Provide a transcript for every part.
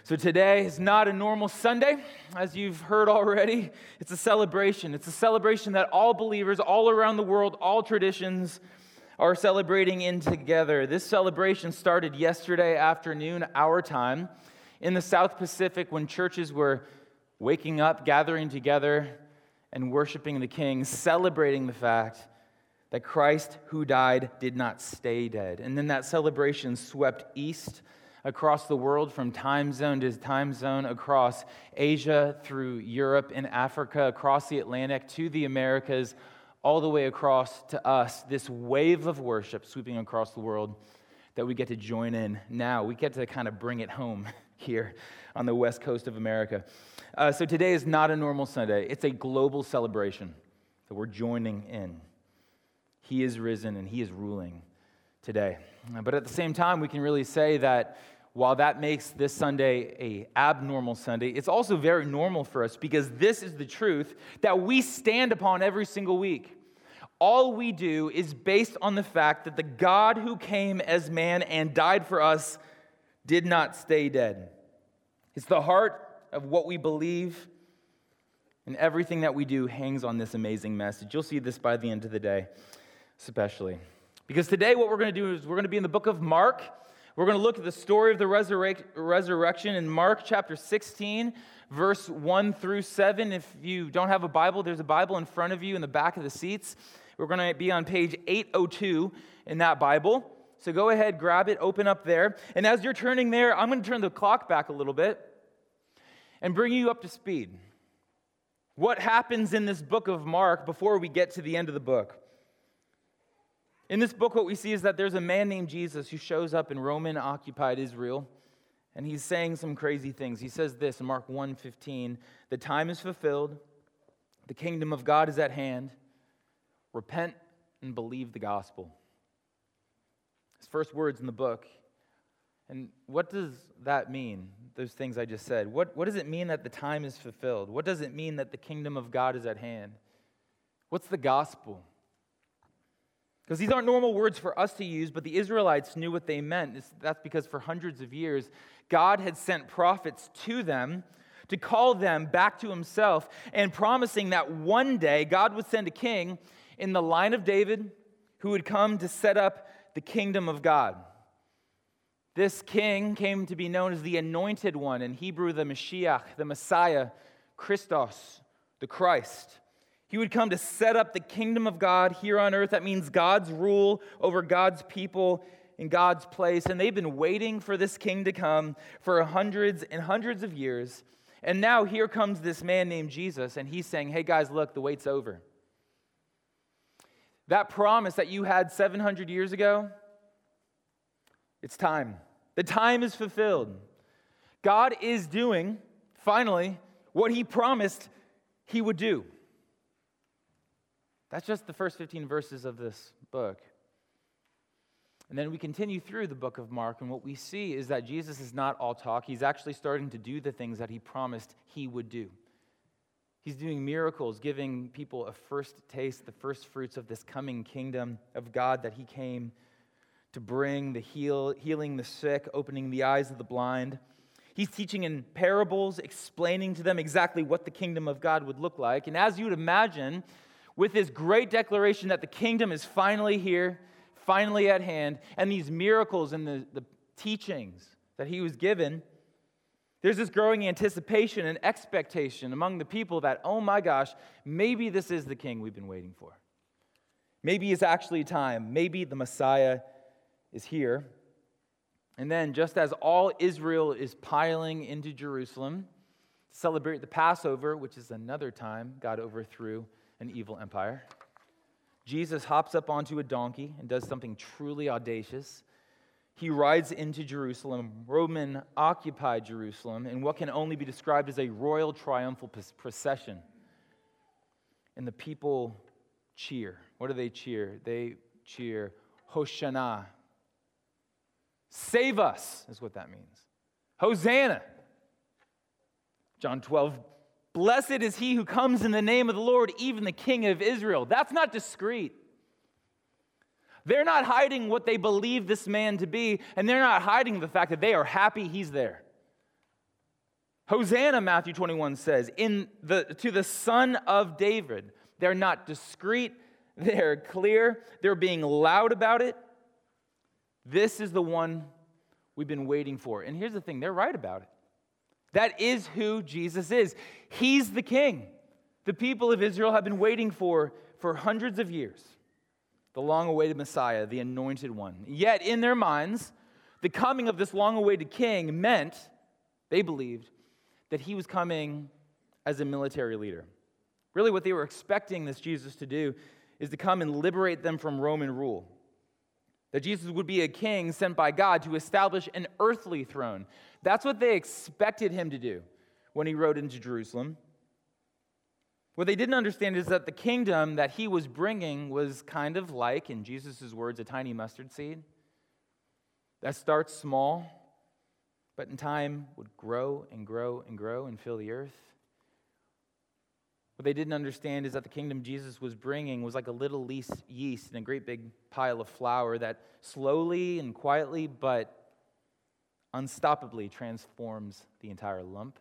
So today is not a normal Sunday, as you've heard already. It's a celebration. It's a celebration that all believers all around the world, all traditions, are celebrating in together. This celebration started yesterday afternoon, our time, in the South Pacific when churches were waking up, gathering together, and worshiping the King, celebrating the fact that Christ who died did not stay dead. And then that celebration swept east across the world from time zone to time zone, across Asia, through Europe and Africa, across the Atlantic to the Americas, all the way across to us, this wave of worship sweeping across the world that we get to join in now. We get to kind of bring it home here on the west coast of America. So today is not a normal Sunday. It's a global celebration that we're joining in. He is risen and He is ruling today. But at the same time, we can really say that while that makes this Sunday an abnormal Sunday, it's also very normal for us because this is the truth that we stand upon every single week. All we do is based on the fact that the God who came as man and died for us did not stay dead. It's the heart of what we believe, and everything that we do hangs on this amazing message. You'll see this by the end of the day, especially. Because today what we're going to do is we're going to be in the book of Mark. We're going to look at the story of the resurrection in Mark chapter 16, verse 1 through 7. If you don't have a Bible, there's a Bible in front of you in the back of the seats. We're going to be on page 802 in that Bible. So go ahead, grab it, open up there. And as you're turning there, I'm going to turn the clock back a little bit and bring you up to speed. What happens in this book of Mark before we get to the end of the book? In this book, what we see is that there's a man named Jesus who shows up in Roman-occupied Israel, and he's saying some crazy things. He says this in Mark 1:15, "The time is fulfilled, the kingdom of God is at hand. Repent and believe the gospel." His first words in the book. And what does that mean, those things I just said? What does it mean that the time is fulfilled? What does it mean that the kingdom of God is at hand? What's the gospel? Because these aren't normal words for us to use, but the Israelites knew what they meant. That's because for hundreds of years, God had sent prophets to them to call them back to Himself and promising that one day God would send a king in the line of David who would come to set up the kingdom of God. This king came to be known as the Anointed One, in Hebrew, the Mashiach, the Messiah, Christos, the Christ. He would come to set up the kingdom of God here on earth. That means God's rule over God's people in God's place. And they've been waiting for this king to come for hundreds and hundreds of years. And now here comes this man named Jesus, and he's saying, hey guys, look, the wait's over. That promise that you had 700 years ago, it's time. The time is fulfilled. God is doing, finally, what He promised He would do. That's just the first 15 verses of this book. And then we continue through the book of Mark, and what we see is that Jesus is not all talk. He's actually starting to do the things that He promised He would do. He's doing miracles, giving people a first taste, the first fruits of this coming kingdom of God that He came to bring, healing the sick, opening the eyes of the blind. He's teaching in parables, explaining to them exactly what the kingdom of God would look like. And as you would imagine, with this great declaration that the kingdom is finally here, finally at hand, and these miracles and the teachings that He was given, there's this growing anticipation and expectation among the people that, oh my gosh, maybe this is the king we've been waiting for. Maybe it's actually time. Maybe the Messiah is here. And then, just as all Israel is piling into Jerusalem to celebrate the Passover, which is another time God overthrew an evil empire, Jesus hops up onto a donkey and does something truly audacious. He rides into Jerusalem, Roman-occupied Jerusalem, in what can only be described as a royal triumphal procession. And the people cheer. What do they cheer? They cheer, Hosanna. Save us, is what that means. Hosanna. John 12, blessed is he who comes in the name of the Lord, even the King of Israel. That's not discreet. They're not hiding what they believe this man to be, and they're not hiding the fact that they are happy he's there. Hosanna, Matthew 21 says, to the Son of David. They're not discreet, they're clear, they're being loud about it. This is the one we've been waiting for. And here's the thing, they're right about it. That is who Jesus is. He's the king the people of Israel have been waiting for hundreds of years. The long-awaited Messiah, the anointed one. Yet in their minds, the coming of this long-awaited king meant, they believed, that he was coming as a military leader. Really what they were expecting this Jesus to do is to come and liberate them from Roman rule. That Jesus would be a king sent by God to establish an earthly throne. That's what they expected him to do when he rode into Jerusalem. What they didn't understand is that the kingdom that he was bringing was kind of like, in Jesus' words, a tiny mustard seed that starts small, but in time would grow and grow and grow and fill the earth. What they didn't understand is that the kingdom Jesus was bringing was like a little yeast in a great big pile of flour that slowly and quietly but unstoppably transforms the entire lump.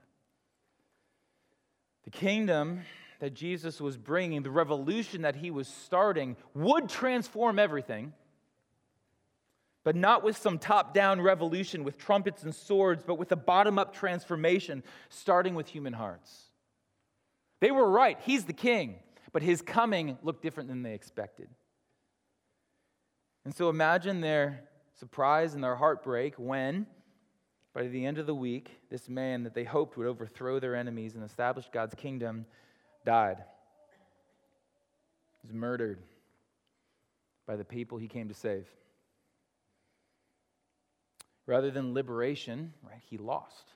The kingdom that Jesus was bringing, the revolution that he was starting, would transform everything, but not with some top-down revolution with trumpets and swords, but with a bottom-up transformation starting with human hearts. They were right. He's the king, but his coming looked different than they expected. And so imagine their surprise and their heartbreak when, by the end of the week, this man that they hoped would overthrow their enemies and establish God's kingdom died. He was murdered by the people he came to save. Rather than liberation, right, he lost.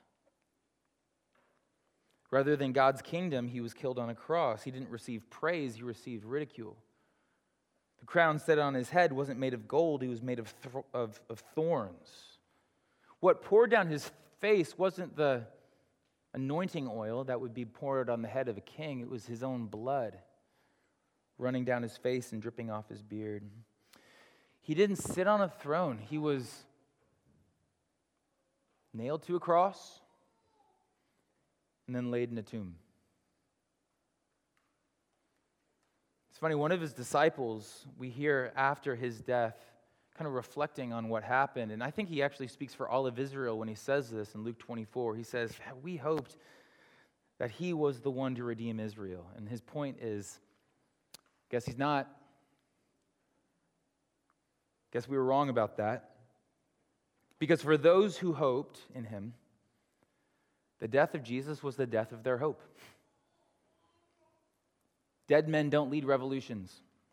Rather than God's kingdom, he was killed on a cross. He didn't receive praise, he received ridicule. The crown set on his head wasn't made of gold, he was made of thorns. What poured down his face wasn't the anointing oil that would be poured on the head of a king. It was his own blood running down his face and dripping off his beard. He didn't sit on a throne. He was nailed to a cross and then laid in a tomb. It's funny, one of his disciples, we hear after his death, kind of reflecting on what happened. And I think he actually speaks for all of Israel when he says this in Luke 24. He says, we hoped that he was the one to redeem Israel. And his point is, guess he's not. Guess we were wrong about that. Because for those who hoped in him, the death of Jesus was the death of their hope. Dead men don't lead revolutions.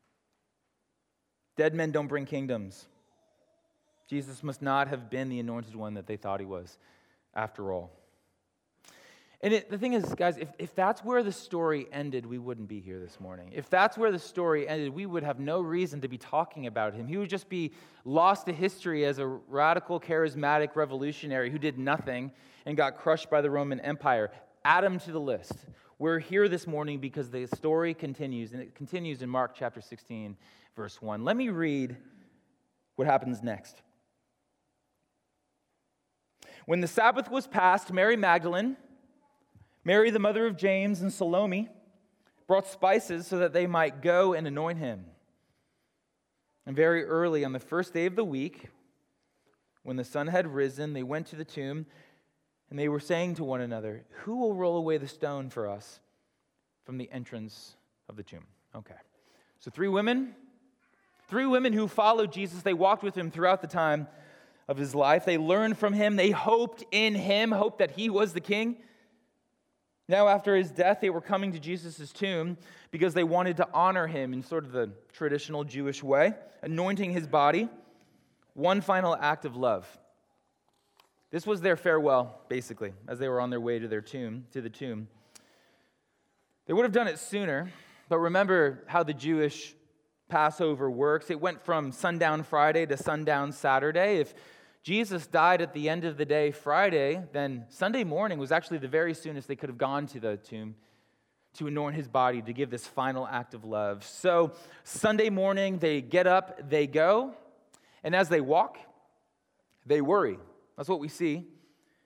Dead men don't bring kingdoms. Jesus must not have been the anointed one that they thought he was, after all. And the thing is, guys, if that's where the story ended, we wouldn't be here this morning. If that's where the story ended, we would have no reason to be talking about him. He would just be lost to history as a radical, charismatic revolutionary who did nothing and got crushed by the Roman Empire. Add him to the list. We're here this morning because the story continues, and it continues in Mark chapter 16, verse 1. Let me read what happens next. When the Sabbath was passed, Mary Magdalene, Mary the mother of James, and Salome brought spices so that they might go and anoint him. And very early on the first day of the week, when the sun had risen, they went to the tomb, and they were saying to one another, "Who will roll away the stone for us from the entrance of the tomb?" Okay. So three women who followed Jesus. They walked with him throughout the time of his life. They learned from him. They hoped in him, hoped that he was the king. Now, after his death, they were coming to Jesus' tomb because they wanted to honor him in sort of the traditional Jewish way, anointing his body. One final act of love. This was their farewell, basically, as they were on their way to the tomb. They would have done it sooner, but remember how the Jewish Passover works. It went from sundown Friday to sundown Saturday. If Jesus died at the end of the day Friday, then Sunday morning was actually the very soonest they could have gone to the tomb to anoint his body, to give this final act of love. So Sunday morning, they get up, they go, and as they walk, they worry. That's what we see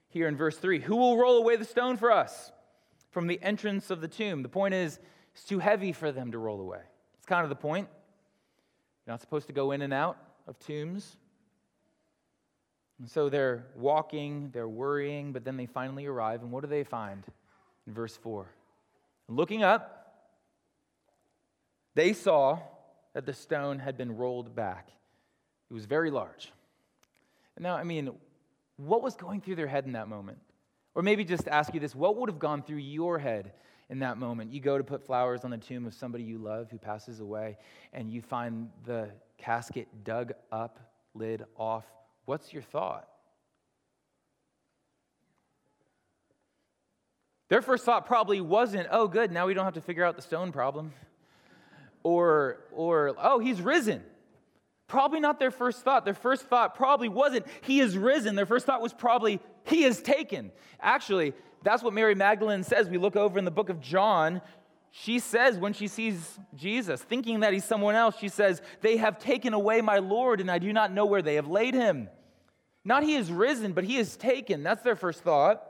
here in verse 3. Who will roll away the stone for us from the entrance of the tomb? The point is, it's too heavy for them to roll away. It's kind of the point. You're not supposed to go in and out of tombs. And so they're walking, they're worrying, but then they finally arrive, and what do they find? In verse 4. Looking up, they saw that the stone had been rolled back. It was very large. Now, what was going through their head in that moment? Or maybe just ask you this, what would have gone through your head in that moment? You go to put flowers on the tomb of somebody you love who passes away, and you find the casket dug up, lid off. What's your thought? Their first thought probably wasn't, oh, good, now we don't have to figure out the stone problem. Or oh, he's risen. Probably not their first thought. Their first thought probably wasn't, he is risen. Their first thought was probably, he is taken. Actually, that's what Mary Magdalene says. We look over in the book of John. She says when she sees Jesus, thinking that he's someone else, she says, they have taken away my Lord, and I do not know where they have laid him. Not he is risen, but he is taken. That's their first thought.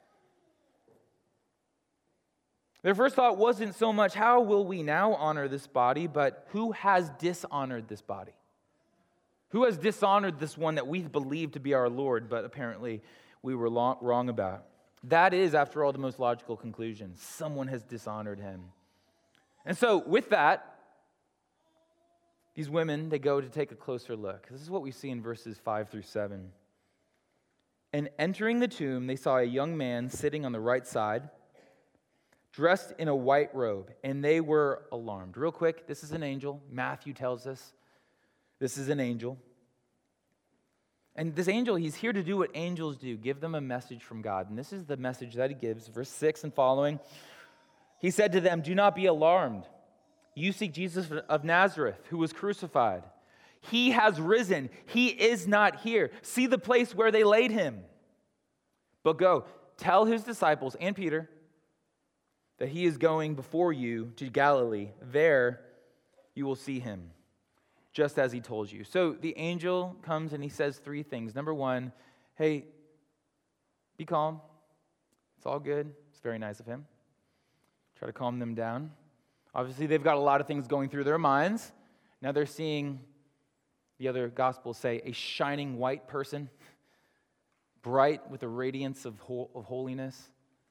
Their first thought wasn't so much, how will we now honor this body, but who has dishonored this body? Who has dishonored this one that we believe to be our Lord, but apparently we were wrong about? That is, after all, the most logical conclusion. Someone has dishonored him. And so, with that, these women, they go to take a closer look. This is what we see in verses 5 through 7. And entering the tomb, they saw a young man sitting on the right side, dressed in a white robe, and they were alarmed. Real quick, this is an angel. Matthew tells us this is an angel. And this angel, he's here to do what angels do, give them a message from God. And this is the message that he gives, verse 6 and following. He said to them, "Do not be alarmed. You seek Jesus of Nazareth, who was crucified. He has risen. He is not here. See the place where they laid him. But go, tell his disciples and Peter that he is going before you to Galilee. There you will see him, just as he told you." So the angel comes and he says three things. Number one, hey, be calm. It's all good. It's very nice of him. Try to calm them down. Obviously, they've got a lot of things going through their minds. Now they're seeing, the other gospels say, a shining white person, bright with a radiance of holiness.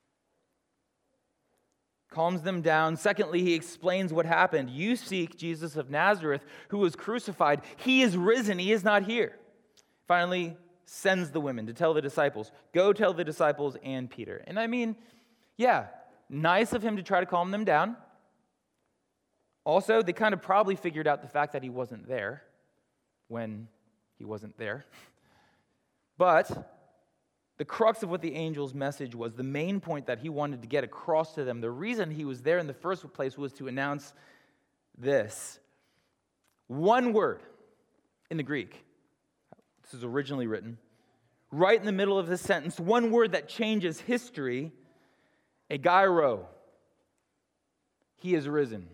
Calms them down. Secondly, he explains what happened. You seek Jesus of Nazareth, who was crucified. He is risen. He is not here. Finally, sends the women to tell the disciples. Go tell the disciples and Peter. And nice of him to try to calm them down. Also, they kind of probably figured out the fact that he wasn't there when he wasn't there. But the crux of what the angel's message was, the main point that he wanted to get across to them, the reason he was there in the first place was to announce this. One word in the Greek. This is originally written. Right in the middle of this sentence, one word that changes history. Egeiro. He is risen.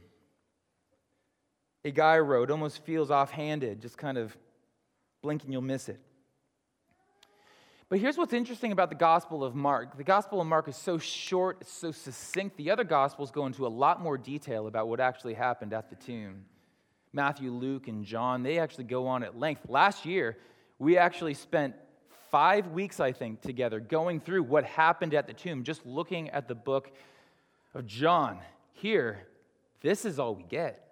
Egeiro. It almost feels offhanded, just kind of blink and you'll miss it. But here's what's interesting about the Gospel of Mark. The Gospel of Mark is so short, it's so succinct. The other Gospels go into a lot more detail about what actually happened at the tomb. Matthew, Luke, and John, they actually go on at length. Last year, we actually spent 5 weeks, I think, together going through what happened at the tomb, just looking at the book of John. Here, this is all we get.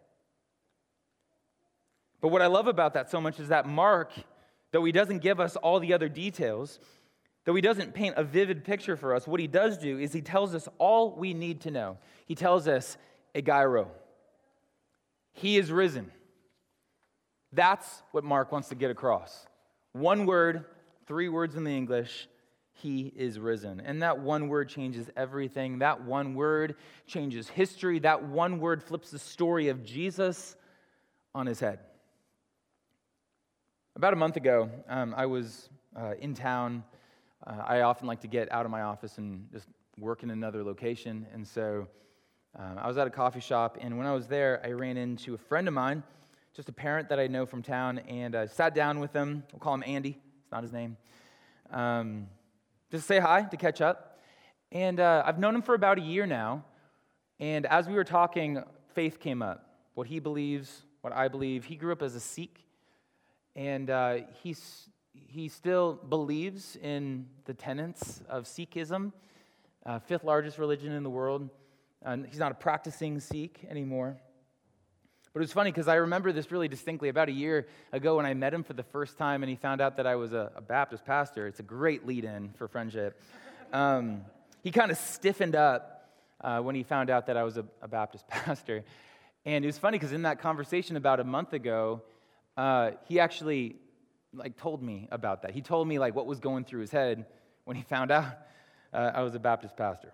But what I love about that so much is that Mark, though he doesn't give us all the other details, though he doesn't paint a vivid picture for us, what he does do is he tells us all we need to know. He tells us, Egeiro. He is risen. That's what Mark wants to get across. One word, 3 words in the English, he is risen. And that one word changes everything. That one word changes history. That one word flips the story of Jesus on his head. About a month ago, I was in town. I often like to get out of my office and just work in another location. And so I was at a coffee shop, and when I was there, I ran into a friend of mine, just a parent that I know from town, and I sat down with him. We'll call him Andy. It's not his name. to say hi, to catch up. And I've known him for about a year now. And as we were talking, faith came up. What he believes, what I believe. He grew up as a Sikh. And he still believes in the tenets of Sikhism, fifth largest religion in the world. He's not a practicing Sikh anymore. But it was funny because I remember this really distinctly about a year ago when I met him for the first time and he found out that I was a Baptist pastor. It's a great lead-in for friendship. He kind of stiffened up when he found out that I was a Baptist pastor. And it was funny because in that conversation about a month ago, he actually told me about that. He told me what was going through his head when he found out I was a Baptist pastor.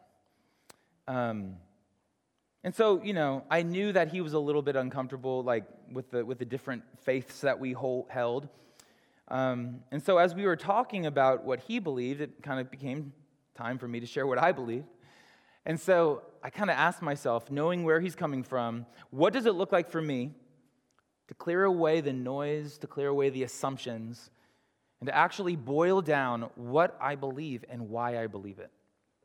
And so, I knew that he was a little bit uncomfortable, with the different faiths that we held. And so as we were talking about what he believed, it kind of became time for me to share what I believed. And so I kind of asked myself, knowing where he's coming from, what does it look like for me to clear away the noise, to clear away the assumptions, and to actually boil down what I believe and why I believe it?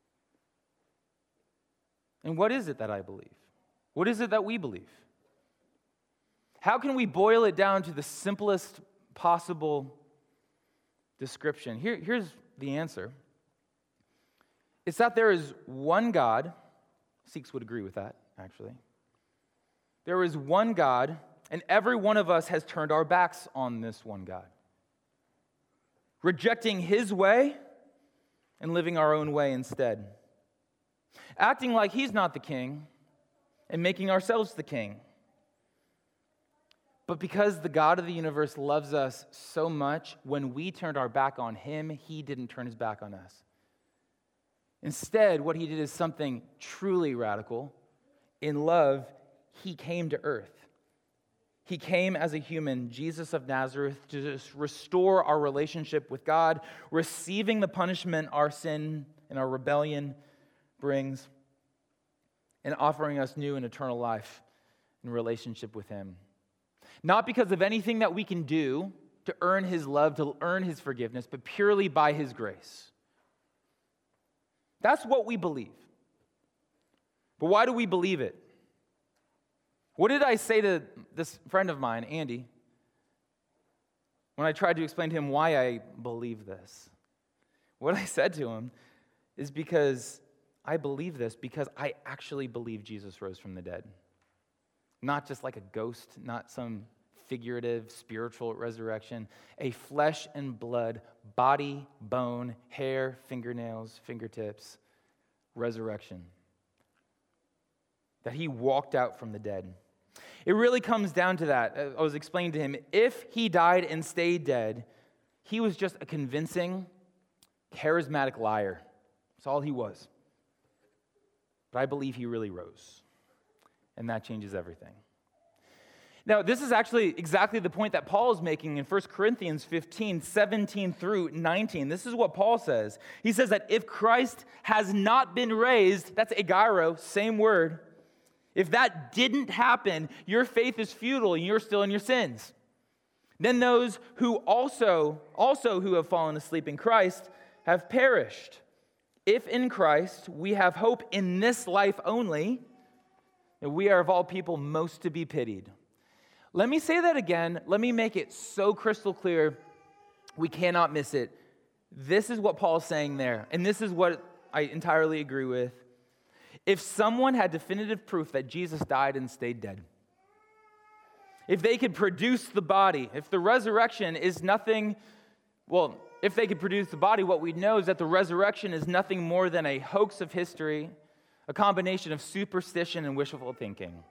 And what is it that I believe? What is it that we believe? How can we boil it down to the simplest possible description? Here's the answer. It's that there is one God. Sikhs would agree with that, actually. There is one God, and every one of us has turned our backs on this one God, rejecting his way and living our own way instead. Acting like he's not the king and making ourselves the king. But because the God of the universe loves us so much, when we turned our back on him, he didn't turn his back on us. Instead, what he did is something truly radical. In love, he came to earth. He came as a human, Jesus of Nazareth, to just restore our relationship with God, receiving the punishment our sin and our rebellion brings, and offering us new and eternal life in relationship with him. Not because of anything that we can do to earn his love, to earn his forgiveness, but purely by his grace. That's what we believe. But why do we believe it? What did I say to this friend of mine, Andy, when I tried to explain to him why I believe this? What I said to him is because I believe this because I actually believe Jesus rose from the dead. Not just like a ghost, not some figurative spiritual resurrection, a flesh and blood, body, bone, hair, fingernails, fingertips, resurrection. That he walked out from the dead. It really comes down to that. I was explaining to him, if he died and stayed dead, he was just a convincing, charismatic liar. That's all he was. But I believe he really rose. And that changes everything. Now, this is actually exactly the point that Paul is making in 1 Corinthians 15, 17 through 19. This is what Paul says. He says that if Christ has not been raised, that's egairo, same word. If that didn't happen, your faith is futile and you're still in your sins. Then those who also who have fallen asleep in Christ have perished. If in Christ we have hope in this life only, we are of all people most to be pitied. Let me say that again. Let me make it so crystal clear we cannot miss it. This is what Paul's saying there, and this is what I entirely agree with. If someone had definitive proof that Jesus died and stayed dead, if they could produce the body, if the resurrection is nothing, if they could produce the body, what we know is that the resurrection is nothing more than a hoax of history, a combination of superstition and wishful thinking.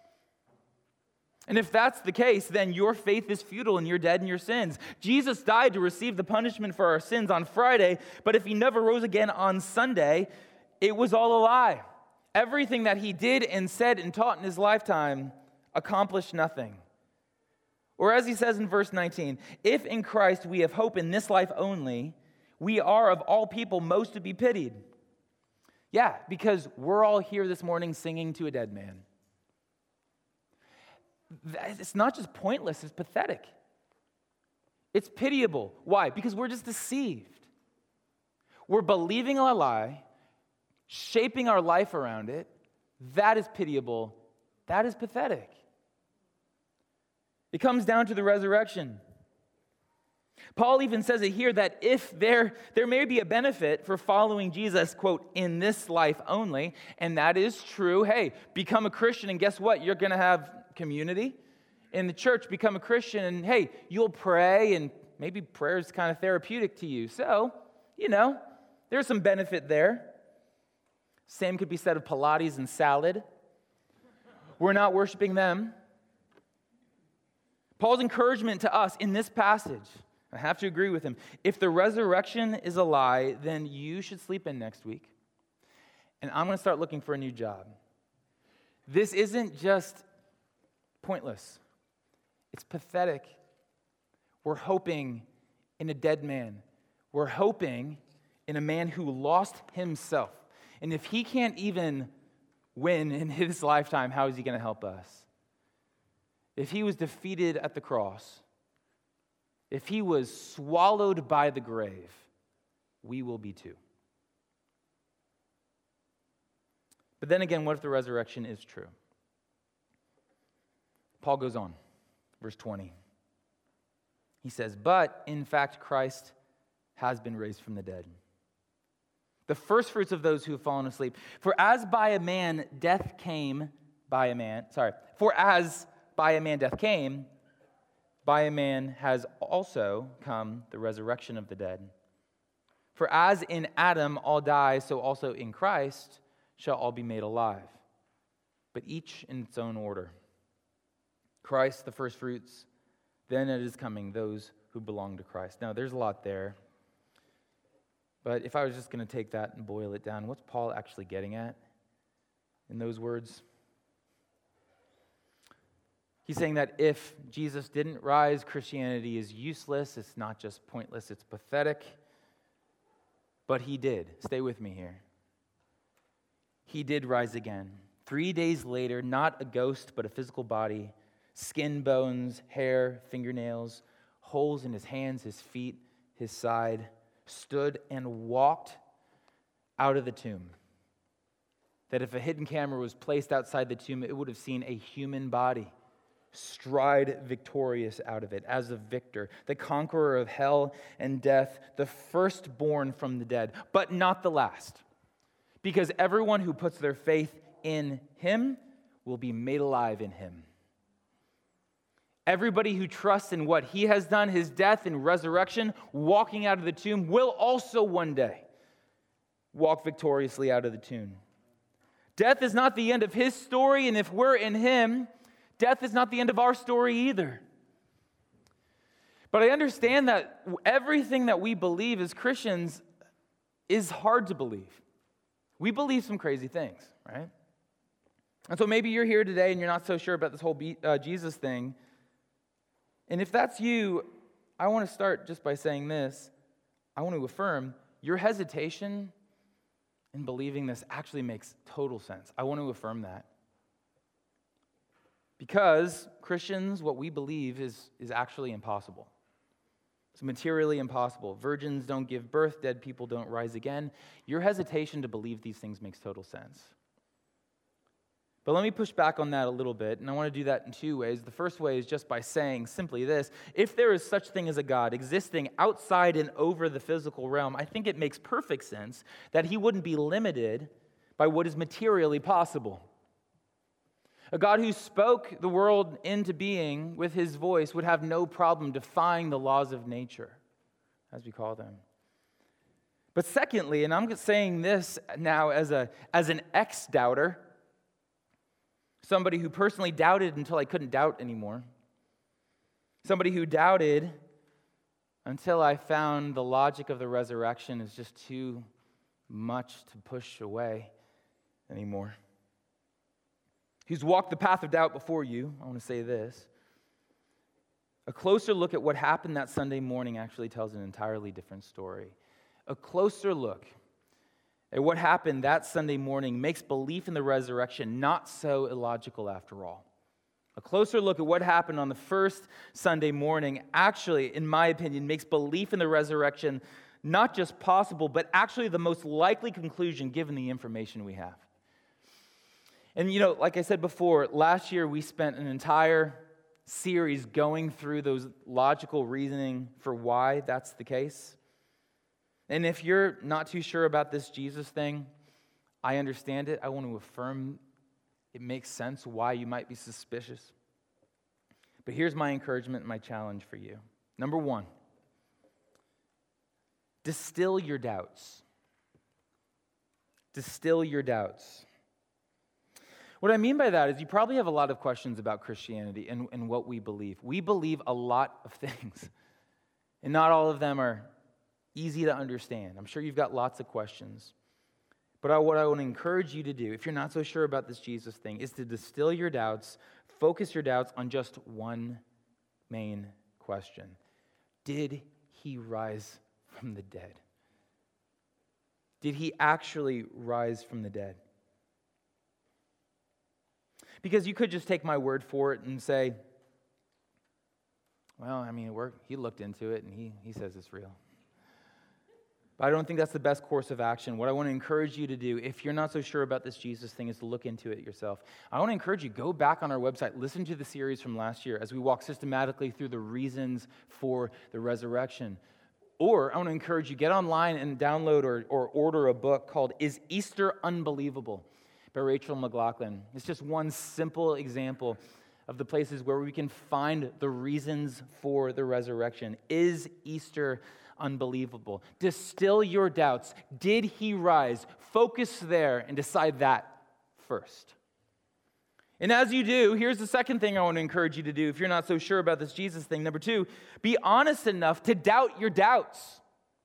And if that's the case, then your faith is futile and you're dead in your sins. Jesus died to receive the punishment for our sins on Friday, but if he never rose again on Sunday, it was all a lie. Everything that he did and said and taught in his lifetime accomplished nothing. Or as he says in verse 19, if in Christ we have hope in this life only, we are of all people most to be pitied. Yeah, because we're all here this morning singing to a dead man. It's not just pointless, it's pathetic. It's pitiable. Why? Because we're just deceived. we're believing a lie, shaping our life around it. That is pitiable. That is pathetic. It comes down to the resurrection. Paul even says it here that if there may be a benefit for following Jesus, quote, in this life only, and that is true. Hey, become a Christian, and guess what? You're going to have community in the church. Become a Christian, and hey, you'll pray, and maybe prayer is kind of therapeutic to you. So, there's some benefit there. Same could be said of Pilates and salad. We're not worshiping them. Paul's encouragement to us in this passage, I have to agree with him. If the resurrection is a lie, then you should sleep in next week. And I'm going to start looking for a new job. This isn't just pointless. It's pathetic. We're hoping in a dead man. We're hoping in a man who lost himself. And if he can't even win in his lifetime, how is he going to help us? If he was defeated at the cross, if he was swallowed by the grave, we will be too. But then again, what if the resurrection is true? Paul goes on, verse 20. He says, but in fact, Christ has been raised from the dead, the first fruits of those who have fallen asleep. For as by a man death came, by a man death came, by a man has also come the resurrection of the dead. For as in Adam all die, so also in Christ shall all be made alive, but each in its own order. Christ, the first fruits, then it is coming, those who belong to Christ. Now, there's a lot there, but if I was just going to take that and boil it down, what's Paul actually getting at in those words? He's saying that if Jesus didn't rise, Christianity is useless. It's not just pointless, it's pathetic. But he did. Stay with me here. He did rise again. 3 days later, not a ghost, but a physical body, skin, bones, hair, fingernails, holes in his hands, his feet, his side, stood and walked out of the tomb. That if a hidden camera was placed outside the tomb, it would have seen a human body stride victorious out of it as a victor, the conqueror of hell and death, the firstborn from the dead, but not the last. Because everyone who puts their faith in him will be made alive in him. Everybody who trusts in what he has done, his death and resurrection, walking out of the tomb, will also one day walk victoriously out of the tomb. Death is not the end of his story, and if we're in him, death is not the end of our story either. But I understand that everything that we believe as Christians is hard to believe. We believe some crazy things, right? And so maybe you're here today and you're not so sure about this whole Jesus thing. And if that's you, I want to start just by saying this. I want to affirm your hesitation in believing this actually makes total sense. I want to affirm that. Because Christians, what we believe is actually impossible. It's materially impossible. Virgins don't give birth, dead people don't rise again. Your hesitation to believe these things makes total sense. But let me push back on that a little bit, and I want to do that in two ways. The first way is just by saying simply this: if there is such thing as a God existing outside and over the physical realm, I think it makes perfect sense that he wouldn't be limited by what is materially possible. A God who spoke the world into being with his voice would have no problem defying the laws of nature, as we call them. But secondly, and I'm saying this now as an ex-doubter, somebody who personally doubted until I couldn't doubt anymore, somebody who doubted until I found the logic of the resurrection is just too much to push away anymore. Who's walked the path of doubt before you, I want to say this. A closer look at what happened that Sunday morning actually tells an entirely different story. A closer look at what happened that Sunday morning makes belief in the resurrection not so illogical after all. A closer look at what happened on the first Sunday morning actually, in my opinion, makes belief in the resurrection not just possible, but actually the most likely conclusion given the information we have. And like I said before, last year we spent an entire series going through those logical reasoning for why that's the case. And if you're not too sure about this Jesus thing, I understand it. I want to affirm it makes sense why you might be suspicious. But here's my encouragement and my challenge for you. Number one, distill your doubts. Distill your doubts. What I mean by that is you probably have a lot of questions about Christianity and what we believe. We believe a lot of things, and not all of them are easy to understand. I'm sure you've got lots of questions. But what I want to encourage you to do, if you're not so sure about this Jesus thing, is to distill your doubts, focus your doubts on just one main question. Did he rise from the dead? Did he actually rise from the dead? Because you could just take my word for it and say, well, he looked into it and he says it's real. But I don't think that's the best course of action. What I want to encourage you to do, if you're not so sure about this Jesus thing, is to look into it yourself. I want to encourage you, go back on our website, listen to the series from last year as we walk systematically through the reasons for the resurrection. Or I want to encourage you, get online and download or order a book called Is Easter Unbelievable? By Rachel McLaughlin. It's just one simple example of the places where we can find the reasons for the resurrection. Is Easter unbelievable? Distill your doubts. Did he rise? Focus there and decide that first. And as you do, here's the second thing I want to encourage you to do if you're not so sure about this Jesus thing. Number two, be honest enough to doubt your doubts.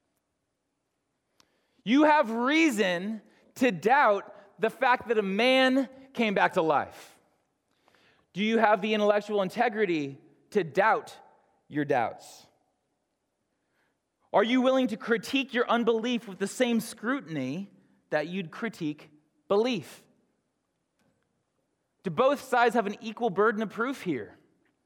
You have reason to doubt the fact that a man came back to life. Do you have the intellectual integrity to doubt your doubts? Are you willing to critique your unbelief with the same scrutiny that you'd critique belief? Do both sides have an equal burden of proof here?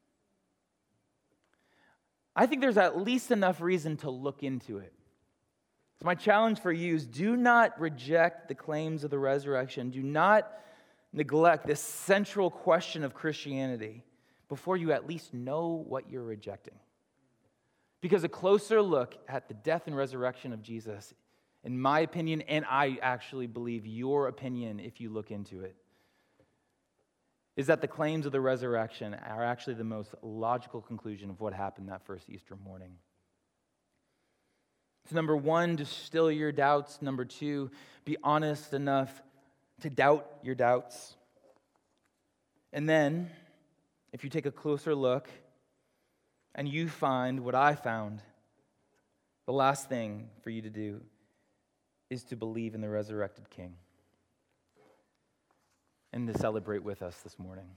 I think there's at least enough reason to look into it. So my challenge for you is do not reject the claims of the resurrection. Do not neglect this central question of Christianity before you at least know what you're rejecting. Because a closer look at the death and resurrection of Jesus, in my opinion, and I actually believe your opinion if you look into it, is that the claims of the resurrection are actually the most logical conclusion of what happened that first Easter morning. So number one, distill your doubts. Number two, be honest enough to doubt your doubts. And then, if you take a closer look and you find what I found, the last thing for you to do is to believe in the resurrected King and to celebrate with us this morning.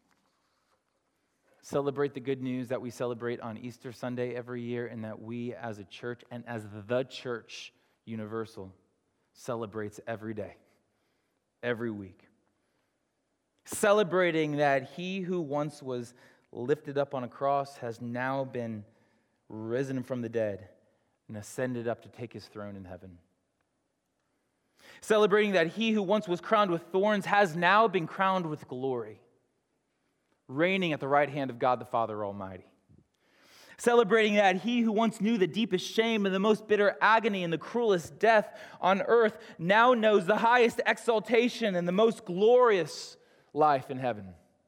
Celebrate the good news that we celebrate on Easter Sunday every year, and that we as a church and as the church universal celebrates every day, every week. Celebrating that he who once was lifted up on a cross has now been risen from the dead and ascended up to take his throne in heaven. Celebrating that he who once was crowned with thorns has now been crowned with glory, reigning at the right hand of God the Father Almighty. Celebrating that he who once knew the deepest shame and the most bitter agony and the cruelest death on earth now knows the highest exaltation and the most glorious life in heaven.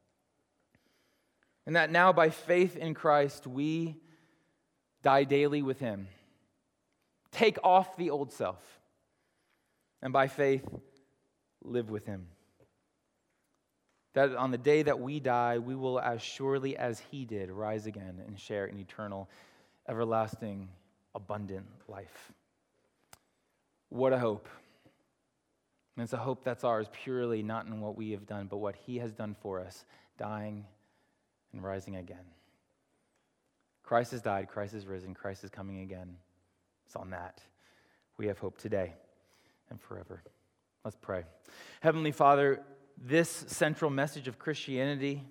And that now by faith in Christ we die daily with him. Take off the old self, and by faith live with him. That on the day that we die, we will as surely as he did rise again and share an eternal, everlasting, abundant life. What a hope. And it's a hope that's ours purely not in what we have done, but what he has done for us, dying and rising again. Christ has died, Christ has risen, Christ is coming again. It's on that we have hope today and forever. Let's pray. Heavenly Father, this central message of Christianity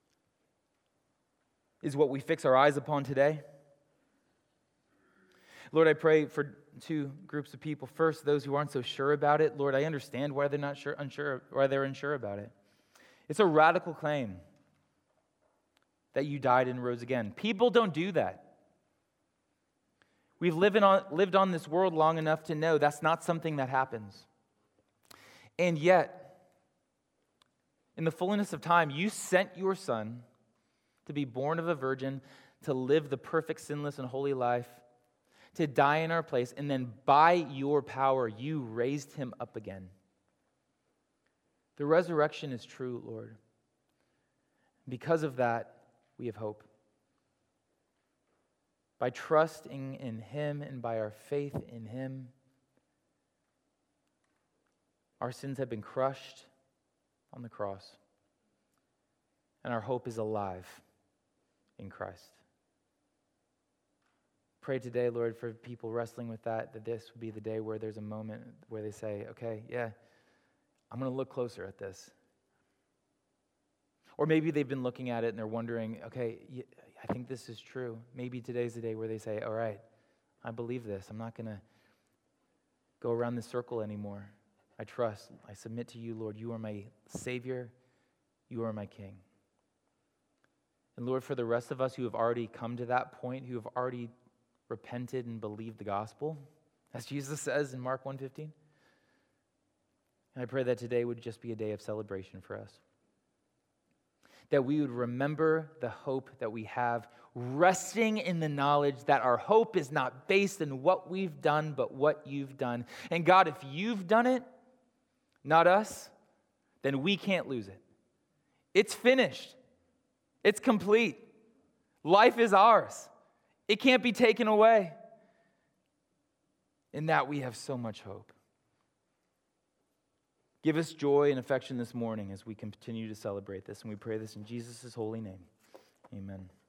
is what we fix our eyes upon today. Lord, I pray for two groups of people. First, those who aren't so sure about it. Lord, I understand why they're not why they're unsure about it. It's a radical claim that you died and rose again. People don't do that. We've lived on this world long enough to know that's not something that happens. And yet, in the fullness of time, you sent your Son to be born of a virgin, to live the perfect, sinless, and holy life, to die in our place, and then by your power, you raised him up again. The resurrection is true, Lord. Because of that, we have hope. By trusting in him and by our faith in him, our sins have been crushed on the cross, and our hope is alive in Christ. Pray today, Lord, for people wrestling with that this would be the day where there's a moment where they say, okay, yeah, I'm going to look closer at this. Or maybe they've been looking at it and they're wondering, okay, I think this is true. Maybe today's the day where they say, all right, I believe this. I'm not going to go around this circle anymore. I trust. I submit to you, Lord. You are my Savior. You are my King. And Lord, for the rest of us who have already come to that point, who have already repented and believed the gospel, as Jesus says in Mark 1:15, and I pray that today would just be a day of celebration for us. That we would remember the hope that we have, resting in the knowledge that our hope is not based in what we've done, but what you've done. And God, if you've done it, not us, then we can't lose it. It's finished. It's complete. Life is ours. It can't be taken away. In that we have so much hope. Give us joy and affection this morning as we continue to celebrate this. And we pray this in Jesus' holy name. Amen.